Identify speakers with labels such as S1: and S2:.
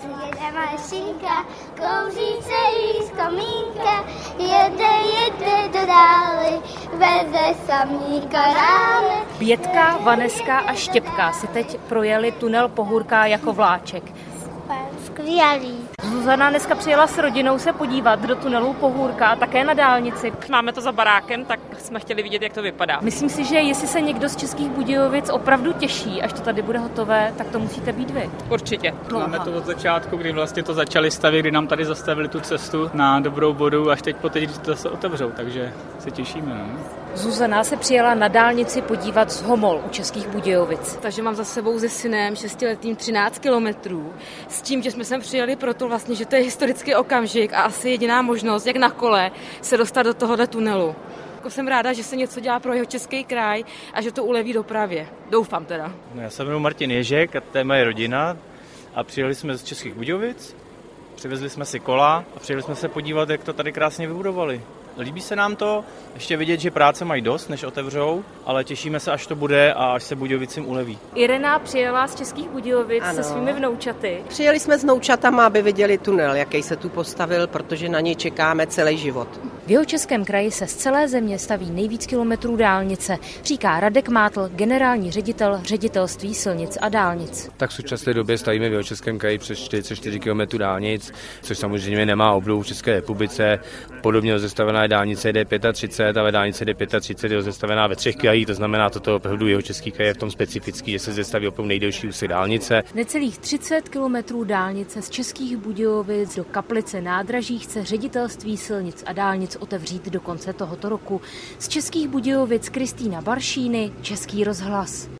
S1: Jede mašinka, kouří celý z komínka, jede do dály, veze samý korány.
S2: Bětka, Vaneska a Štěpka si teď projeli tunel Pohůrka jako vláček.
S1: Skvělý.
S2: Zuzana dneska přijela s rodinou se podívat do tunelu Pohůrka a také na dálnici.
S3: Máme to za barákem, tak jsme chtěli vidět, jak to vypadá.
S2: Myslím si, že jestli se někdo z Českých Budějovic opravdu těší, až to tady bude hotové, tak to musíte být vy.
S3: Určitě.
S4: Máme to od začátku, kdy vlastně to začali stavět, kdy nám tady zastavili tu cestu na Dobrou Vodu, až teď poté, když to se otevřou, takže se těšíme. No?
S2: Zuzana se přijela na dálnici podívat z Homol u Českých Budějovic.
S5: Takže mám za sebou se synem 6letým 13 kilometrů. S tím, že jsme sem přijeli proto vlastně, že to je historický okamžik a asi jediná možnost, jak na kole, se dostat do tohohle tunelu. Jsem ráda, že se něco dělá pro Jihočeský kraj a že to uleví dopravě. Doufám teda.
S6: Já se jmenuji Martin Ježek a to je moje rodina a přijeli jsme z Českých Budějovic, přivezli jsme si kola a přijeli jsme se podívat, jak to tady krásně vybudovali. Líbí se nám to, ještě vidět, že práce mají dost, než otevřou, ale těšíme se, až to bude a až se Budějovicím uleví.
S2: Irena přijela z Českých Budějovic se svými vnoučaty.
S7: Přijeli jsme s vnoučatama, aby viděli tunel, jaký se tu postavil, protože na něj čekáme celý život.
S2: V Jihočeském kraji se z celé země staví nejvíc kilometrů dálnice, říká Radek Mátl, generální ředitel Ředitelství silnic a dálnic.
S8: Tak v současné době stavíme v Jihočeském kraji přes 44 km dálnic, což samozřejmě nemá obdobu v České republice. Podobně rozestavená je dálnice D35, ale dálnice D35 je rozestavená ve 3 krajích, to znamená, toto opravdu Jihočeský kraj je v tom specifický, že se zestaví opravdu nejdelší úsek dálnice.
S2: Necelých 30 kilometrů dálnice z Českých Budějovic do Kaplice nádraží chce Ředitelství silnic a dálnic otevřít do konce tohoto roku. Z Českých Budějovic Kristýna Baršíny, Český rozhlas.